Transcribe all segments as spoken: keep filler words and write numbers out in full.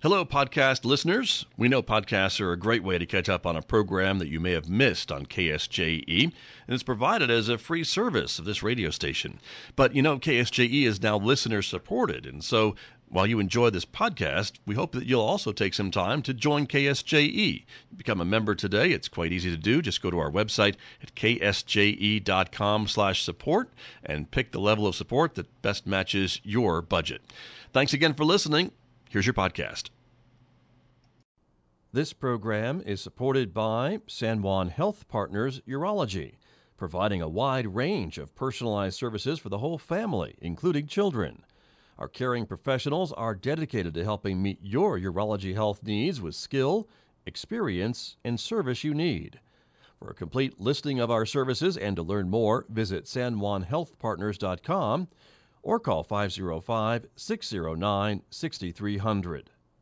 Hello, podcast listeners. We know podcasts are a great way to catch up on a program that you may have missed on K S J E, and it's provided as a free service of this radio station. But, you know, K S J E is now listener-supported, and so while you enjoy this podcast, we hope that you'll also take some time to join K S J E. Become a member today. It's quite easy to do. Just go to our website at k s j e dot com slash support and pick the level of support that best matches your budget. Thanks again for listening. Here's your podcast. This program is supported by San Juan Health Partners Urology, providing a wide range of personalized services for the whole family, including children. Our caring professionals are dedicated to helping meet your urology health needs with skill, experience, and service you need. For a complete listing of our services and to learn more, visit san juan health partners dot com or call five oh five, six oh nine, six three zero zero.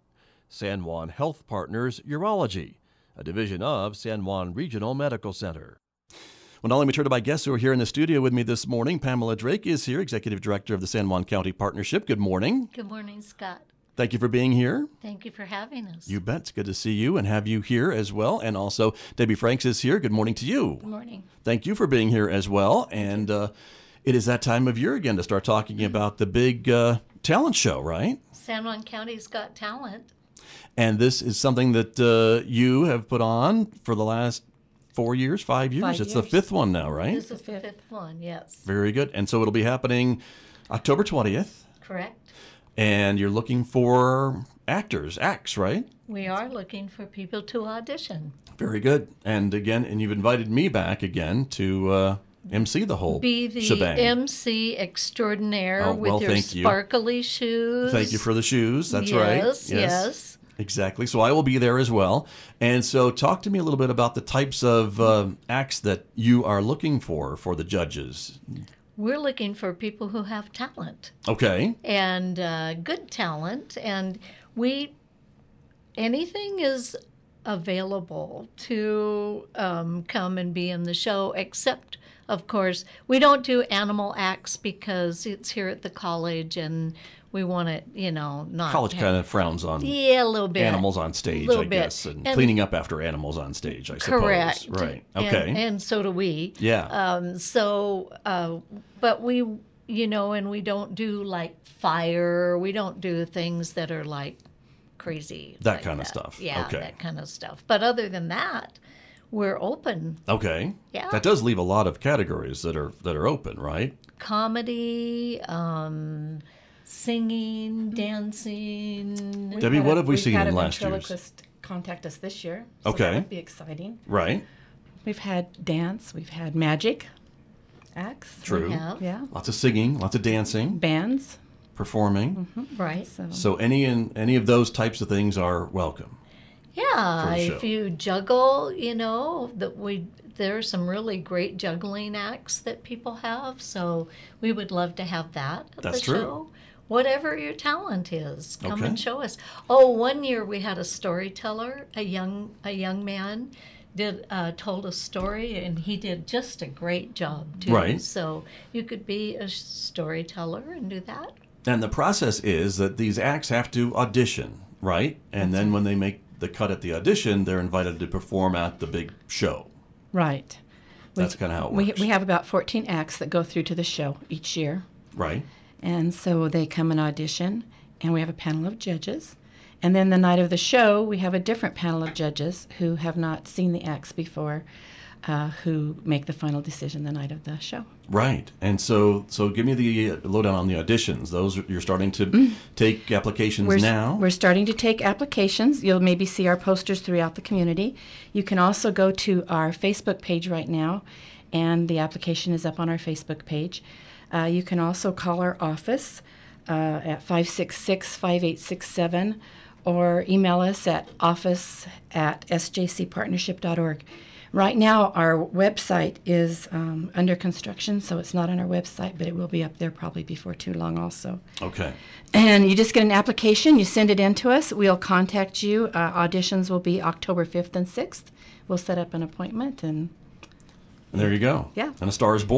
San Juan Health Partners Urology, a division of San Juan Regional Medical Center. Well, now let me turn to my guests who are here in the studio with me this morning. Pamela Drake is here, Executive Director of the San Juan County Partnership. Good morning. Good morning, Scott. Thank you for being here. Thank you for having us. You bet. It's good to see you and have you here as well. And also, Debbie Franks is here. Good morning to you. Good morning. Thank you for being here as well. And uh, it is that time of year again to start talking mm-hmm. about the big uh, talent show, right? San Juan County's Got Talent. And this is something that uh, you have put on for the last four years, five years? Five it's years. the fifth one now, right? This is the fifth one, yes. Very good. And so it'll be happening October twentieth. Correct. And you're looking for actors, acts, right? We are looking for people to audition. Very good. And again, and you've invited me back again to uh, M C the whole Be the shebang. M C extraordinaire oh, with well, your thank you. sparkly shoes. Thank you for the shoes. That's yes, right. Yes, yes. Exactly. So I will be there as well. And so talk to me a little bit about the types of uh, acts that you are looking for for the judges. We're looking for people who have talent. Okay. And uh, good talent. And we, anything is available to um, come and be in the show, except, of course, we don't do animal acts because it's here at the college and we want it, you know, not... College have, kind of frowns on yeah, a little bit. animals on stage, little I bit. guess, and, and cleaning up after animals on stage, I correct. suppose. Right. Okay. And, and so do we. Yeah. Um, so, uh, but we, you know, and we don't do like fire. We don't do things that are like crazy. That like kind of that. stuff. Yeah, okay. that kind of stuff. But other than that, we're open. Okay. Yeah. That does leave a lot of categories that are that are open, right? Comedy, um, singing, dancing. We've Debbie, had what a- have we we've seen had in a last year's? ventriloquist contact us this year. So Okay. that would be exciting. Right. We've had dance. We've had magic acts. True. We have. Yeah. Lots of singing, lots of dancing, Bands. performing. Right. So, So any and any of those types of things are welcome. Yeah, for a if show. you juggle, you know, that we there are some really great juggling acts that people have, so we would love to have that at That's the true. show. Whatever your talent is, come Okay. and show us. Oh, one year we had a storyteller, a young a young man did uh, told a story, and he did just a great job too. Right. So you could be a storyteller and do that. And the process is that these acts have to audition, right? And then when they make the cut at the audition, they're invited to perform at the big show. right. That's kind of how it We, works. we have about fourteen acts that go through to the show each year. Right. And so they come and audition, and we have a panel of judges. And then the night of the show, we have a different panel of judges who have not seen the acts before, uh, who make the final decision the night of the show. Right. And so so give me the uh, lowdown on the auditions. Those are, you're starting to take applications We're, now. we're starting to take applications. You'll maybe see our posters throughout the community. You can also go to our Facebook page right now, and the application is up on our Facebook page. Uh, you can also call our office uh, at five six six, five eight six seven or email us at office at s j c partnership dot org. Right now, our website is um, under construction, so it's not on our website, but it will be up there probably before too long also. Okay. And you just get an application, you send it in to us, we'll contact you. Uh, auditions will be October fifth and sixth. We'll set up an appointment, and And there you go. Yeah. And a star is born.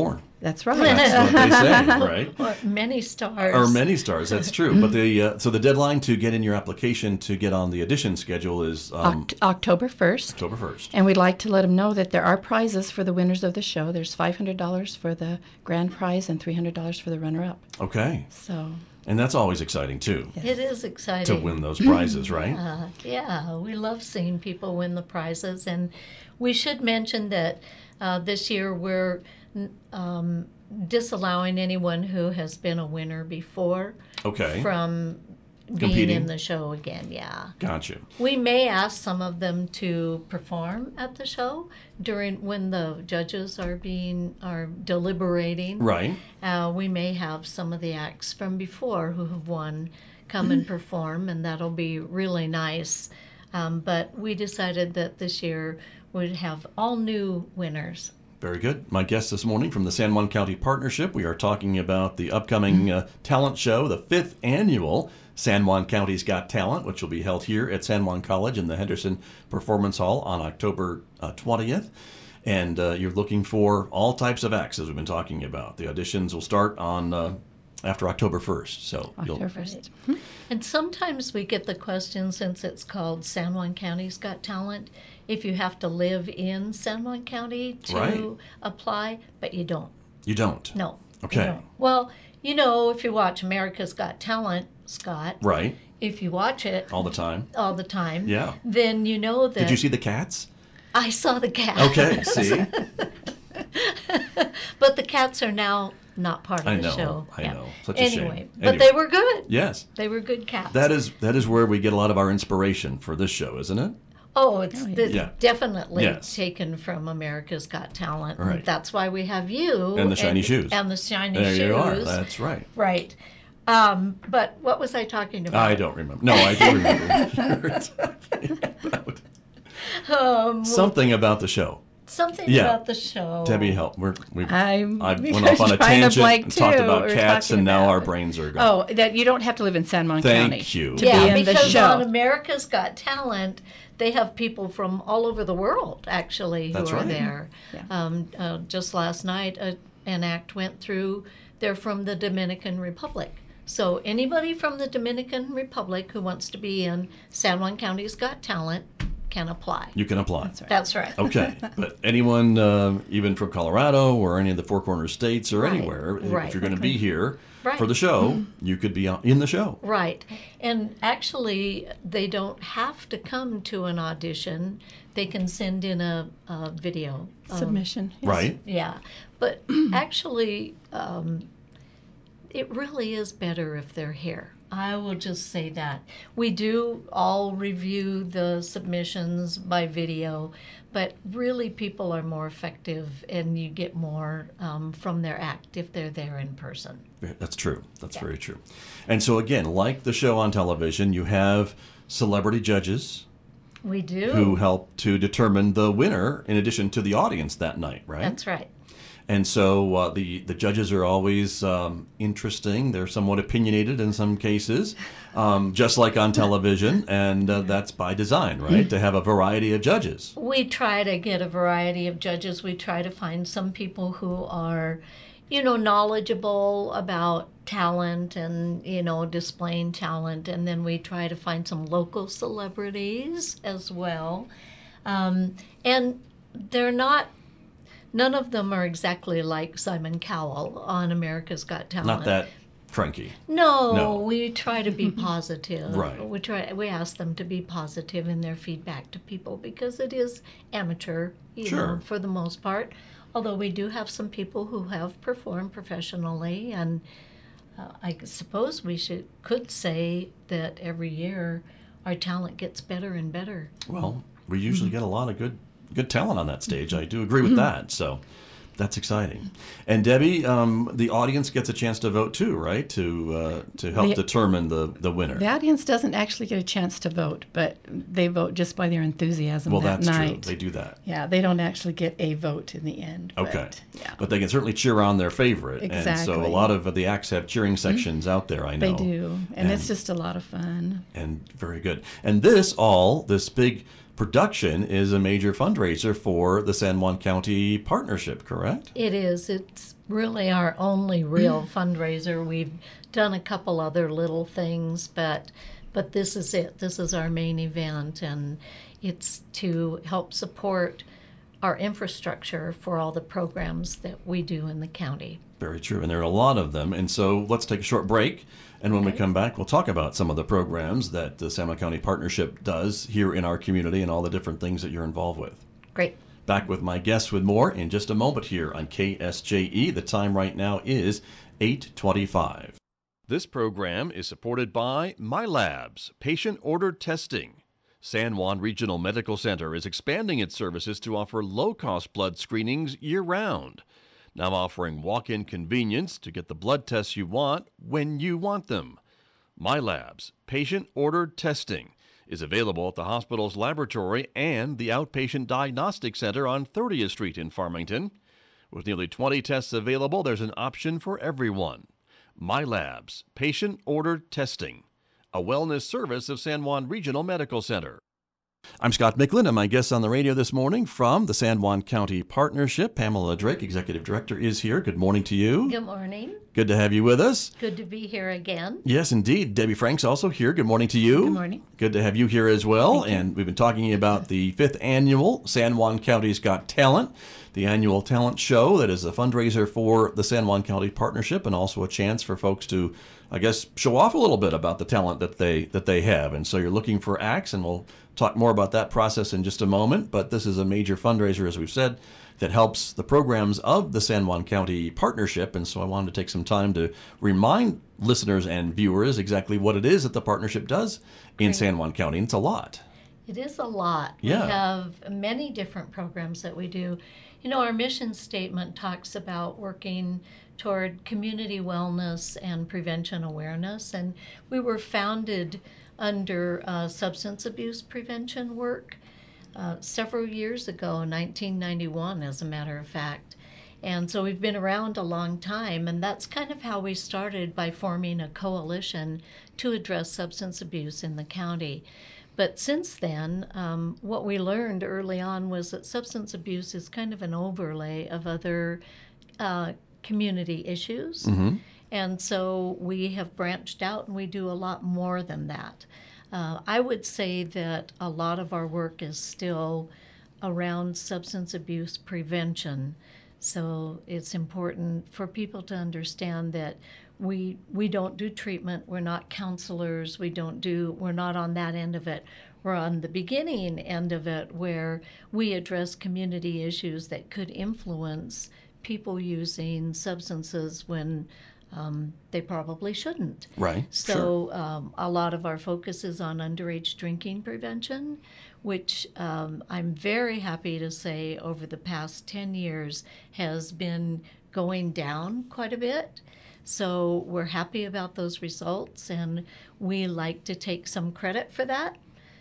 That's right. That's what they say, right? Or many stars. Or many stars, that's true. But the uh, so the deadline to get in your application to get on the audition schedule is um, Oct- October first. October first. And we'd like to let them know that there are prizes for the winners of the show. There's five hundred dollars for the grand prize and three hundred dollars for the runner-up. Okay. So, And that's always exciting, too, It is exciting. to win those prizes, right? Uh, yeah, we love seeing people win the prizes. And we should mention that uh, this year we're um, disallowing anyone who has been a winner before Okay. from being Competing. in the show again. Yeah. Gotcha. We may ask some of them to perform at the show during when the judges are being are deliberating. Right. Uh, we may have some of the acts from before who have won come and perform, and that'll be really nice. Um, but we decided that this year we'd have all new winners. Very good. My guest this morning from the San Juan County Partnership, we are talking about the upcoming uh, talent show, the fifth annual San Juan County's Got Talent, which will be held here at San Juan College in the Henderson Performance Hall on October uh, twentieth. And uh, you're looking for all types of acts, as we've been talking about. The auditions will start on uh, after October first. So you'll, October first. And sometimes we get the question, since it's called San Juan County's Got Talent, if you have to live in San Juan County to Right. apply, but you don't. you don't. No. you Okay. don't. Well, you know, if you watch America's Got Talent, Scott, Right. if you watch it All the time. all the time, Yeah. then you know that Did you see the cats? I saw the cats. Okay. See? But the cats are now not part of I the know, show. I Yeah. know. Such a shame. anyway, but Anyway. they were good. Yes. They were good cats. That is that is where we get a lot of our inspiration for this show, isn't it? Oh, it's Oh, yeah. the- Yeah. definitely Yes. taken from America's Got Talent. Right. That's why we have you. And the shiny shoes. And the shiny There shoes. you are. That's right. Right. Um, but what was I talking about? I don't remember. No, I do remember. You're talking about Um, something about the show. something Yeah. about the show. Debbie, help. We're, we I'm I went off on a trying to tangent blank, and talked too, about what we're cats, talking and now about. our brains are gone. Oh, that you don't have to live in San Juan Thank County you. to yeah, be in the because show. on America's Got Talent, they have people from all over the world, actually, who That's are right. there. Yeah. Um, uh, just last night, a, an act went through. They're from the Dominican Republic. So anybody from the Dominican Republic who wants to be in San Juan County's Got Talent can apply. You can apply. That's right. That's right. Okay, but anyone, um, even from Colorado or any of the Four Corners states or Right, anywhere, if- right. if you're going to be here Right. for the show, you could be on- in the show. Right. And actually, they don't have to come to an audition. They can send in a, a video. um, Submission. yes. Right? Yeah. But actually, um, it really is better if they're here. I will just say that. We do all review the submissions by video, but really people are more effective and you get more um, from their act if they're there in person. That's true. That's Yeah. very true. And so, again, like the show on television, you have celebrity judges We do. who help to determine the winner in addition to the audience that night, right? That's right. And so uh, the, the judges are always um, interesting. They're somewhat opinionated in some cases, um, just like on television. And uh, that's by design, right? To have a variety of judges. We try to get a variety of judges. We try to find some people who are, you know, knowledgeable about talent and, you know, displaying talent. And then we try to find some local celebrities as well. Um, and they're not, none of them are exactly like Simon Cowell on America's Got Talent. Not that cranky. No, No. we try to be positive. Right. We try. We ask them to be positive in their feedback to people because it is amateur, you Sure. know, for the most part. Although we do have some people who have performed professionally, and uh, I suppose we should could say that every year our talent gets better and better. Well, we usually get a lot of good good talent on that stage. I do agree with that. So that's exciting. And Debbie, um, the audience gets a chance to vote too, right? To uh, to help The- determine the, the winner. The audience doesn't actually get a chance to vote, but they vote just by their enthusiasm well, that that's night. true. They do that. Yeah, they don't actually get a vote in the end. but, Okay. yeah, But they can certainly cheer on their favorite. And so a Exactly. lot of the acts have cheering sections out there, I know. they do, and, it's And- just a lot of fun. And very good. And this all, this big production is a major fundraiser for the San Juan County Partnership, correct? It is. It's really our only real fundraiser. We've done a couple other little things, but but this is it. This is our main event, and it's to help support our infrastructure for all the programs that we do in the county. Very true, and there are a lot of them. And so let's take a short break, and when Okay. we come back, we'll talk about some of the programs that the San Juan County Partnership does here in our community and all the different things that you're involved with. Great. Back with my guests with more in just a moment here on K S J E. The time right now is eight twenty-five. This program is supported by MyLabs, patient-ordered testing. San Juan Regional Medical Center is expanding its services to offer low-cost blood screenings year-round. Now offering walk-in convenience to get the blood tests you want when you want them. MyLabs, patient-ordered testing, is available at the hospital's laboratory and the Outpatient Diagnostic Center on thirtieth Street in Farmington. With nearly twenty tests available, there's an option for everyone. MyLabs, patient-ordered testing, a wellness service of San Juan Regional Medical Center. I'm Scott Micklin, and my guest on the radio this morning from the San Juan County Partnership, Pamela Drake, Executive Director, is here. Good morning to you. Good morning. Good to have you with us. Good to be here again. Yes, indeed. Debbie Frank's also here. Good morning to you. Good morning. Good to have you here as well. And we've been talking about the fifth annual San Juan County's Got Talent, the annual talent show that is a fundraiser for the San Juan County Partnership and also a chance for folks to, I guess, show off a little bit about the talent that they that they have. And so you're looking for acts, and we'll talk more about that process in just a moment. But this is a major fundraiser, as we've said, that helps the programs of the San Juan County Partnership. And so I wanted to take some time to remind listeners and viewers exactly what it is that the partnership does in Great. San Juan County. And it's a lot. It is a lot. Yeah. We have many different programs that we do. You know, our mission statement talks about working toward community wellness and prevention awareness, and we were founded under uh, substance abuse prevention work uh, several years ago, nineteen ninety-one, as a matter of fact. And so we've been around a long time, and that's kind of how we started, by forming a coalition to address substance abuse in the county. But since then, um, what we learned early on was that substance abuse is kind of an overlay of other uh, community issues. Mm-hmm. And so we have branched out, and we do a lot more than that. Uh, I would say that a lot of our work is still around substance abuse prevention. So it's important for people to understand that we we don't do treatment. We're not counselors. We don't do. We're not on that end of it. We're on the beginning end of it, where we address community issues that could influence people using substances when um, they probably shouldn't. Right. So um, a lot of our focus is on underage drinking prevention, which um, I'm very happy to say over the past ten years has been going down quite a bit. So we're happy about those results, and we like to take some credit for that.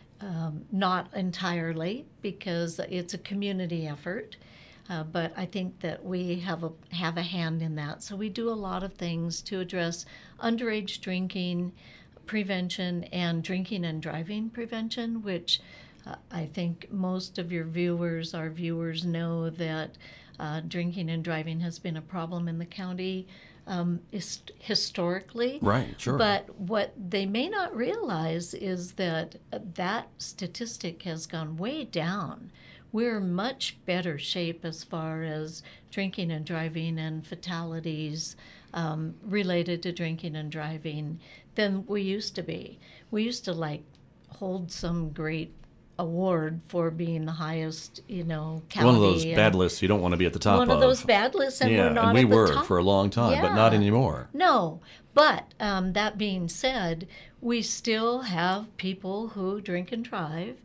Um, not entirely, because it's a community effort. Uh, but I think that we have a have a hand in that. So we do a lot of things to address underage drinking prevention and drinking and driving prevention, which uh, I think most of your viewers, our viewers, know that uh, drinking and driving has been a problem in the county um, is historically. Right, sure. But what they may not realize is that that statistic has gone way down. We're in much better shape as far as drinking and driving and fatalities um, related to drinking and driving than we used to be. We used to like hold some great award for being the highest, you know, county. One of those and bad lists you don't want to be at the top One of those bad lists, and yeah, we're not and we at the were top. for a long time, but not Yeah. anymore. No, but um, that being said, we still have people who drink and drive.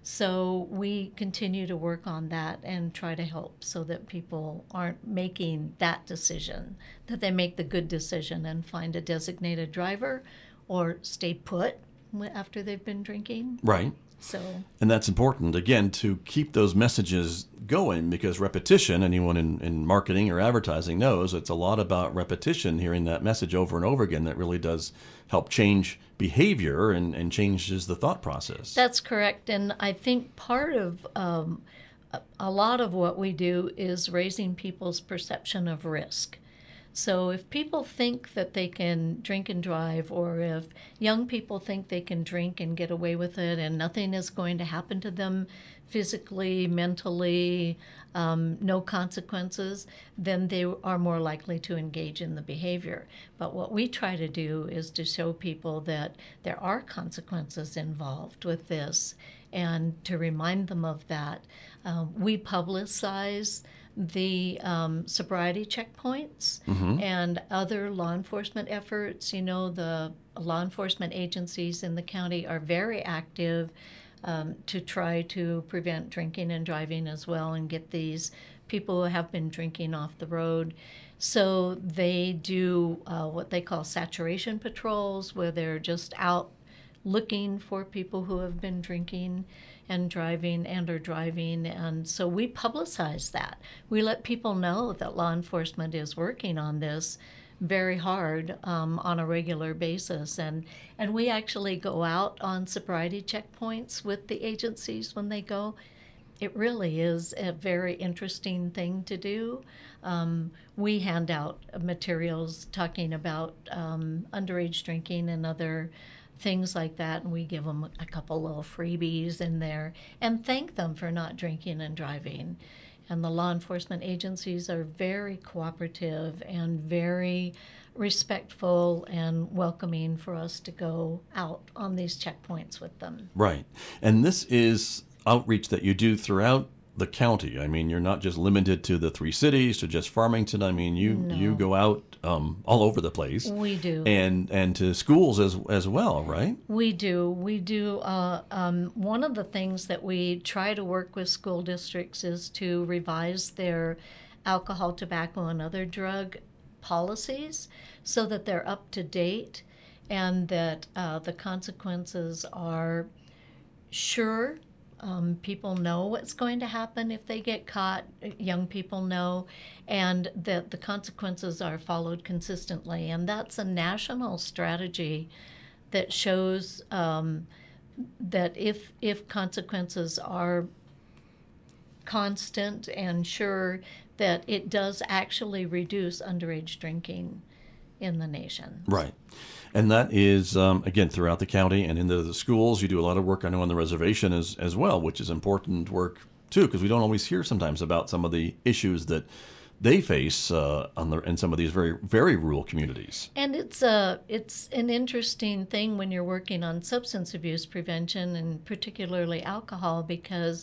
So we continue to work on that and try to help so that people aren't making that decision, that they make the good decision and find a designated driver or stay put w- after they've been drinking. Right. So, And that's important, again, to keep those messages going, because repetition, anyone in, in marketing or advertising knows, it's a lot about repetition, hearing that message over and over again that really does help change behavior and, and changes the thought process. that's correct. And I think part of um, a, a lot of what we do is raising people's perception of risk. So if people think that they can drink and drive, or if young people think they can drink and get away with it and nothing is going to happen to them physically, mentally, um, no consequences, then they are more likely to engage in the behavior. But what we try to do is to show people that there are consequences involved with this, and to remind them of that. Um, we publicize the um, sobriety checkpoints Mm-hmm. and other law enforcement efforts. You know, the law enforcement agencies in the county are very active um, to try to prevent drinking and driving as well, and get these people who have been drinking off the road. So they do uh, what they call saturation patrols, where they're just out looking for people who have been drinking and driving and are driving. And so we publicize that. We let people know that law enforcement is working on this very hard um, on a regular basis. And, and we actually go out on sobriety checkpoints with the agencies when they go. It really is a very interesting thing to do. Um, we hand out materials talking about um, underage drinking and other things like that, and we give them a couple little freebies in there and thank them for not drinking and driving. And the law enforcement agencies are very cooperative and very respectful and welcoming for us to go out on these checkpoints with them. Right. And this is outreach that you do throughout the county. I mean, you're not just limited to the three cities, to just Farmington. I mean, you No. you go out um, all over the place. We do. And and to schools as as well, right? We do. We do. Uh, um, one of the things that we try to work with school districts is to revise their alcohol, tobacco, and other drug policies so that they're up to date, and that uh, the consequences are sure. Um, people know what's going to happen if they get caught. Young people know, and that the consequences are followed consistently. And that's a national strategy that shows um, that if if consequences are constant and sure, that it does actually reduce underage drinking in the nation. Right. And that is, um, again, throughout the county and in the, the schools. You do a lot of work, I know, on the reservation as, as well, which is important work, too, because we don't always hear sometimes about some of the issues that they face uh, on the, in some of these very, very rural communities. And it's a it's an interesting thing when you're working on substance abuse prevention, and particularly alcohol, because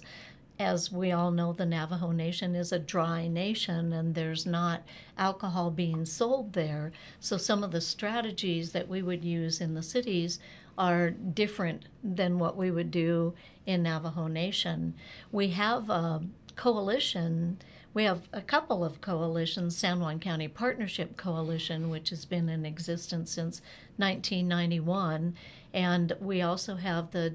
as we all know, the Navajo Nation is a dry nation, and there's not alcohol being sold there. So some of the strategies that we would use in the cities are different than what we would do in Navajo Nation. We have a coalition. We have a couple of coalitions, San Juan County Partnership Coalition, which has been in existence since nineteen ninety-one, and we also have the,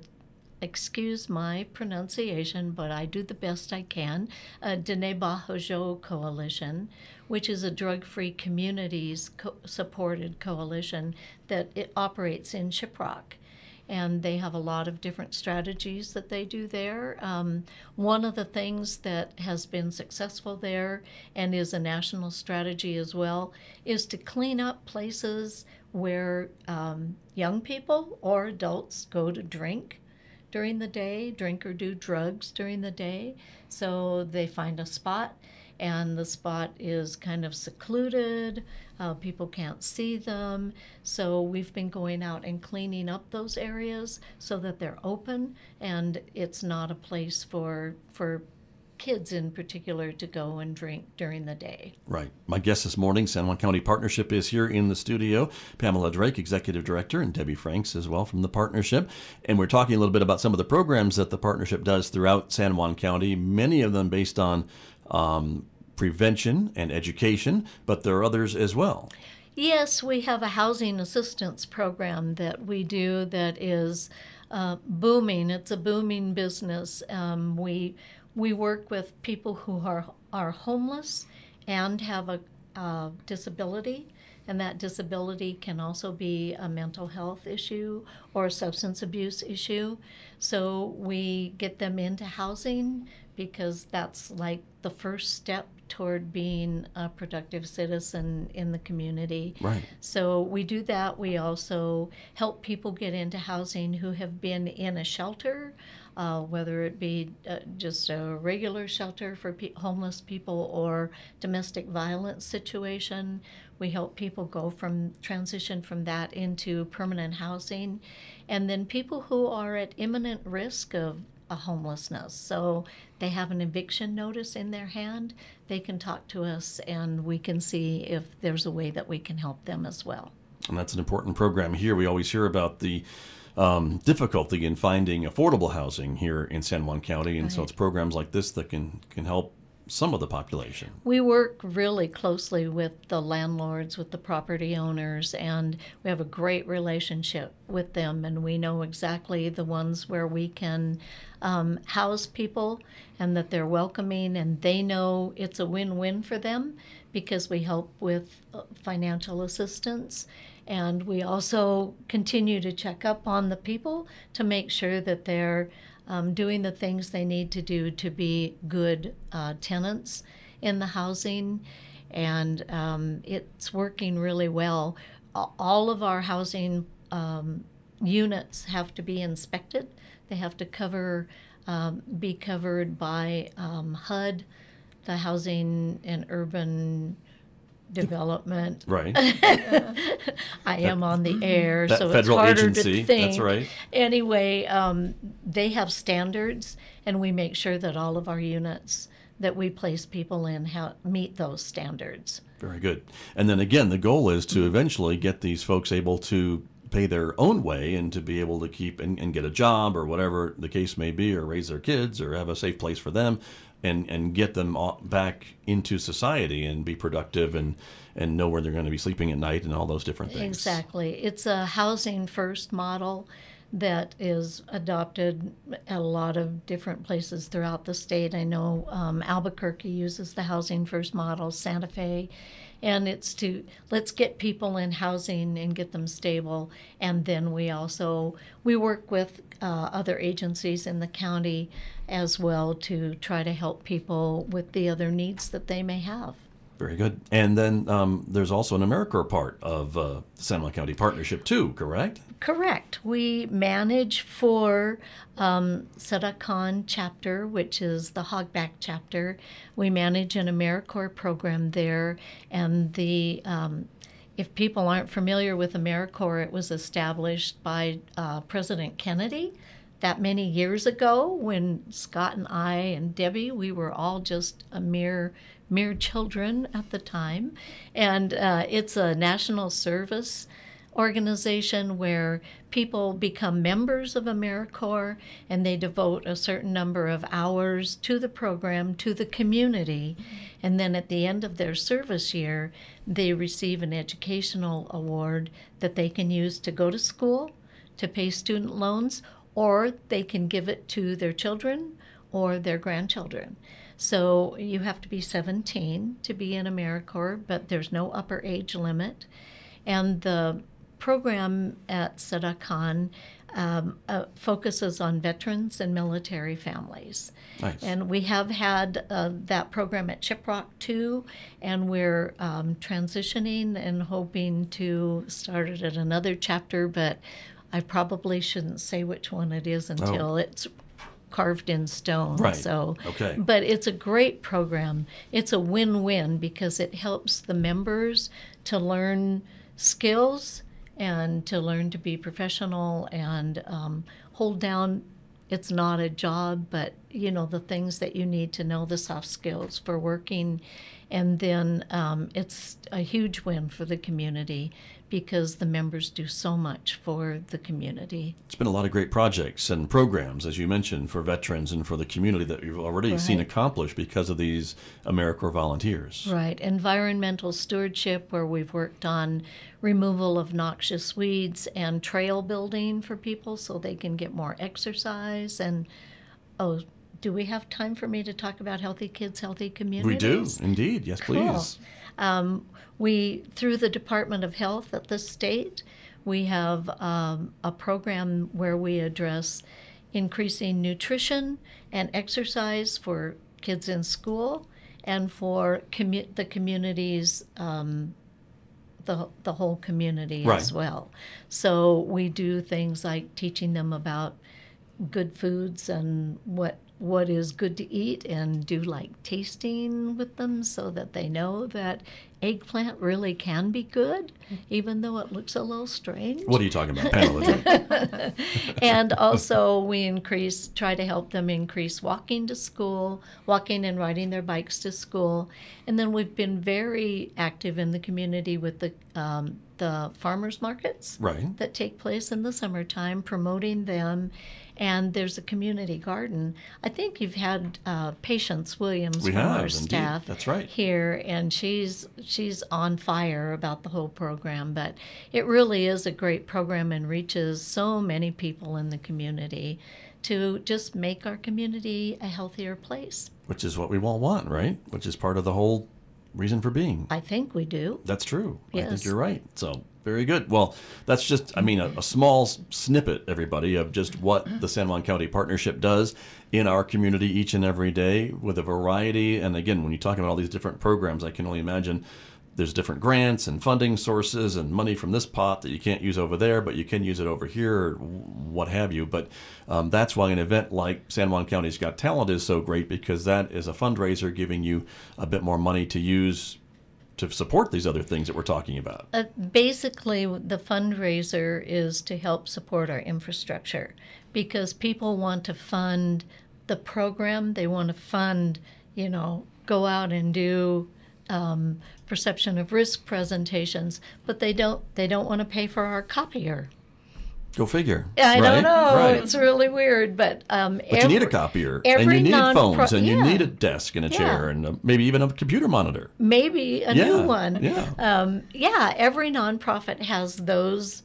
excuse my pronunciation, but I do the best I can, uh, Dene Bahojo Coalition, which is a drug-free communities co- supported coalition that it operates in Shiprock. And they have a lot of different strategies that they do there. Um, one of the things that has been successful there, and is a national strategy as well, is to clean up places where um, young people or adults go to drink during the day, drink or do drugs during the day. So they find a spot, and the spot is kind of secluded. Uh, people can't see them. So we've been going out and cleaning up those areas so that they're open, and it's not a place for for kids in particular to go and drink during the day. Right. My guest this morning, San Juan County Partnership, is here in the studio. Pamela Drake, Executive Director, and Debbie Franks as well from the Partnership. And we're talking a little bit about some of the programs that the Partnership does throughout San Juan County, many of them based on um, prevention and education, but there are others as well. Yes, we have a housing assistance program that we do that is uh, booming. It's a booming business. Um, we we work with people who are are homeless and have a, a disability, and that disability can also be a mental health issue or a substance abuse issue. So we get them into housing because that's like the first step toward being a productive citizen in the community. Right. So we do that. We also help people get into housing who have been in a shelter, uh, whether it be uh, just a regular shelter for pe- homeless people or domestic violence situation. We help people go from transition from that into permanent housing. And then people who are at imminent risk of a homelessness. So they have an eviction notice in their hand, they can talk to us and we can see if there's a way that we can help them as well. And that's an important program here. We always hear about the um, difficulty in finding affordable housing here in San Juan County, and Right. so it's programs like this that can, can help some of the population. We work really closely with the landlords, with the property owners, and we have a great relationship with them, and we know exactly the ones where we can um, house people and that they're welcoming, and they know it's a win-win for them because we help with uh, financial assistance. And we also continue to check up on the people to make sure that they're Um, doing the things they need to do to be good uh, tenants in the housing, and um, it's working really well. A- All of our housing um, units have to be inspected. They have to cover, um, be covered by um, H U D, the Housing and Urban Development. Right. I am on the air, That so it's federal harder agency, to think. that's right. Anyway, um, they have standards, and we make sure that all of our units that we place people in ha- meet those standards. Very good. And then again, the goal is to eventually get these folks able to pay their own way and to be able to keep and, and get a job or whatever the case may be, or raise their kids or have a safe place for them, and, and get them all back into society and be productive and, and know where they're going to be sleeping at night and all those different things. Exactly. It's a housing first model that is adopted at a lot of different places throughout the state. I know um, Albuquerque uses the housing first model, Santa Fe, and it's to let's get people in housing and get them stable. And then we also we work with uh, other agencies in the county as well to try to help people with the other needs that they may have. Very good. And then um, there's also an AmeriCorps part of uh, the San Juan County Partnership too, correct? Correct. We manage for um, Sedacon chapter, which is the Hogback chapter. We manage an AmeriCorps program there, and the um, if people aren't familiar with AmeriCorps, it was established by uh, President Kennedy that many years ago when Scott and I and Debbie, we were all just a mere mere children at the time. And uh, it's a national service organization where people become members of AmeriCorps and they devote a certain number of hours to the program, to the community. And then at the end of their service year, they receive an educational award that they can use to go to school, to pay student loans, or they can give it to their children or their grandchildren. So you have to be seventeen to be in AmeriCorps, but there's no upper age limit. And the program at Sedacon um, uh, focuses on veterans and military families. Nice. And we have had uh, that program at Shiprock too, and we're um, transitioning and hoping to start it at another chapter, but I probably shouldn't say which one it is until Oh. it's carved in stone. Right. So, Okay. But it's a great program. It's a win-win because it helps the members to learn skills and to learn to be professional and um, hold down. It's not a job, but you know, the things that you need to know, the soft skills for working. And then um, it's a huge win for the community because the members do so much for the community. It's been a lot of great projects and programs, as you mentioned, for veterans and for the community that you've already Right. seen accomplished because of these AmeriCorps volunteers. Right. Environmental stewardship, where we've worked on removal of noxious weeds and trail building for people so they can get more exercise. And, oh, do we have time for me to talk about Healthy Kids, Healthy Communities? We do, indeed. Yes, Cool. please. Um, we, through the Department of Health at the state, we have um, a program where we address increasing nutrition and exercise for kids in school and for commu- the communities, um, the, the whole community Right. as well. So we do things like teaching them about good foods and what what is good to eat, and do like tasting with them so that they know that eggplant really can be good, even though it looks a little strange. What are you talking about? Panel And also we increase, try to help them increase walking to school, walking and riding their bikes to school. And then we've been very active in the community with the um, the farmers markets Right. that take place in the summertime, promoting them. And there's a community garden. I think you've had uh, Patience Williams We from have, our indeed. staff That's right. here, and she's she's on fire about the whole program. But it really is a great program and reaches so many people in the community to just make our community a healthier place. Which is what we all want, right? Which is part of the whole reason for being. I think we do. That's true. I think Yes. you're right. So very good. Well, that's just, I mean, a, a small s- snippet, everybody, of just what the San Juan County Partnership does in our community each and every day with a variety. And again, when you talk about all these different programs, I can only imagine there's different grants and funding sources and money from this pot that you can't use over there, but you can use it over here, or what have you. But um, that's why an event like San Juan County's Got Talent is so great, because that is a fundraiser giving you a bit more money to use to support these other things that we're talking about. Uh, basically, the fundraiser is to help support our infrastructure, because people want to fund the program. They want to fund, you know, go out and do um, perception of risk presentations, but they don't. They don't want to pay for our copier. Go figure. I right? don't know. Right. It's really weird, but um, But you need a copier, and every you need non-pro- phones, and you yeah. need a desk and a chair, Yeah. and uh maybe even a computer monitor. maybe a Yeah, new one. yeah. Um, yeah, every nonprofit has those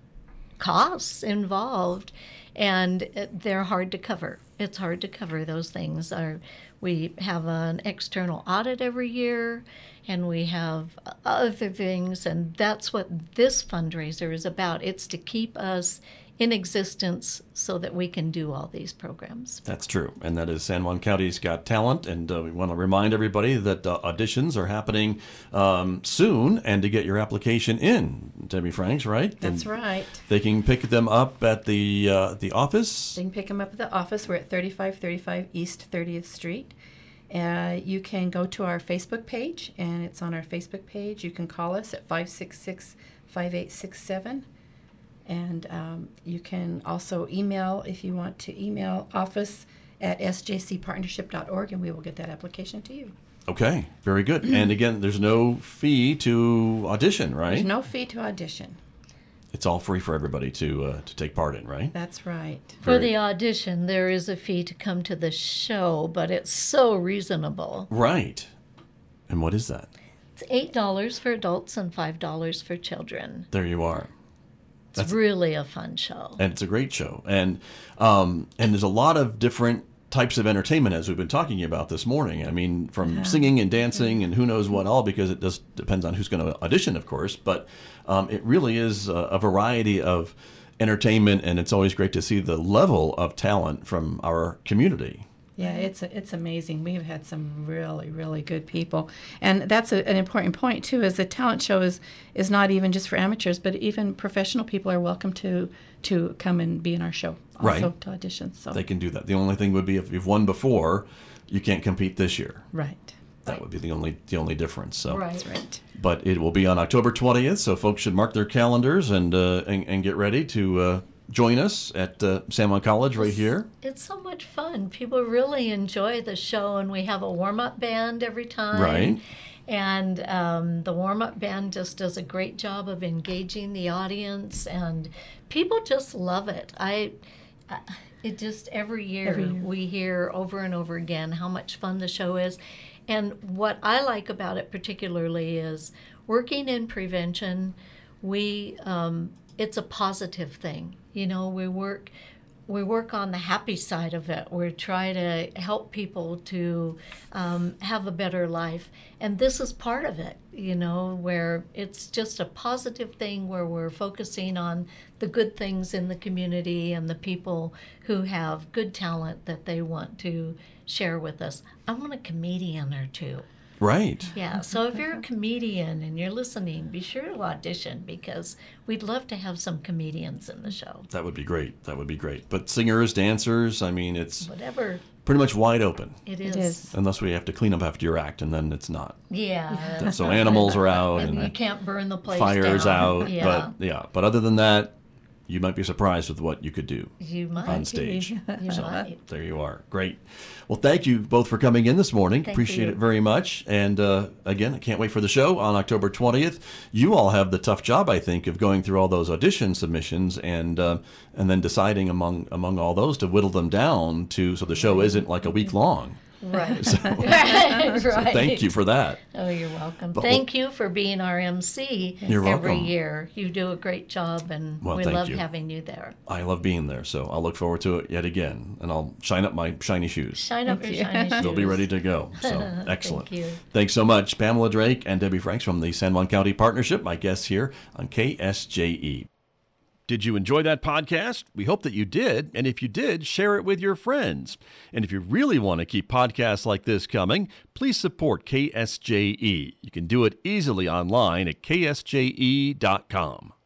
costs involved, and it- they're hard to cover. It's hard to cover those things. Our, we have an external audit every year, and we have other things, and that's what this fundraiser is about. It's to keep us in existence so that we can do all these programs. That's true, and that is San Juan County's Got Talent, and uh, we want to remind everybody that uh, auditions are happening um, soon, and to get your application in, Debbie Franks, right? That's And right. They can pick them up at the uh, the office. You can pick them up at the office. We're at thirty-five thirty-five East thirtieth Street. Uh, you can go to our Facebook page, and it's on our Facebook page. You can call us at five six six, five eight six seven. And um, you can also email, if you want to email, office at s j c partnership dot org, and we will get that application to you. Okay, very good. And again, there's no fee to audition, right? There's no fee to audition. It's all free for everybody to uh, to take part in, right? That's right. For Very- the audition, there is a fee to come to the show, but it's so reasonable. Right. And what is that? It's eight dollars for adults and five dollars for children. There you are. It's That's- really a fun show. And it's a great show. And um, and there's a lot of different types of entertainment, as we've been talking about this morning. I mean, from singing and dancing and who knows what all, because it just depends on who's going to audition, of course. But um, it really is a, a variety of entertainment, and it's always great to see the level of talent from our community. Yeah, it's it's amazing. We've had some really, really good people, and that's a, an important point too. Is the talent show is is not even just for amateurs, but even professional people are welcome to to come and be in our show, also Right. to audition. So They can do that. The only thing would be if you've won before, you can't compete this year. right, That would be the only the only difference. So. Right. that's right. But it will be on October twentieth, so folks should mark their calendars and uh, and, and get ready to uh, join us at uh, San Juan College right here. It's so much fun. People really enjoy the show, and we have a warm-up band every time. Right. And um, the warm-up band just does a great job of engaging the audience, and people just love it. I, I it just every year, Every year. we hear over and over again how much fun the show is. And what I like about it particularly is working in prevention. We um, it's a positive thing. You know, we work we work on the happy side of it. We try to help people to um, have a better life. And this is part of it, you know, where it's just a positive thing where we're focusing on the good things in the community and the people who have good talent that they want to share with us. I want a comedian or two. Right. Yeah, so if you're a comedian and you're listening, be sure to audition because we'd love to have some comedians in the show. That would be great. That would be great. But singers, dancers, I mean, it's Whatever pretty much wide open. it is. It is. Unless we have to clean up after your act, and then it's not. Yeah. So animals are out And you and can't burn the place fire's down. out. Yeah, But yeah, but other than that, you might be surprised with what you could do you might. on stage. You So might. there you are. Great. Well, thank you both for coming in this morning. Thank Appreciate you. it very much. And uh, again, I can't wait for the show on October twentieth. You all have the tough job, I think, of going through all those audition submissions and uh, and then deciding among among all those to whittle them down to so the show isn't like a week long. Right. So, right. so thank you for that. Oh, you're welcome. But Thank you for being our M C You're every welcome. year. You do a great job, and Well, we thank love you. having you there. I love being there, so I'll look forward to it yet again, and I'll shine up my shiny shoes. Shine up your you. shiny shoes. They'll be ready to go. So excellent. Thank you. Thanks so much, Pamela Drake and Debbie Franks from the San Juan County Partnership, my guests here on K S J E. Did you enjoy that podcast? We hope that you did. And if you did, share it with your friends. And if you really want to keep podcasts like this coming, please support K S J E. You can do it easily online at K S J E dot com.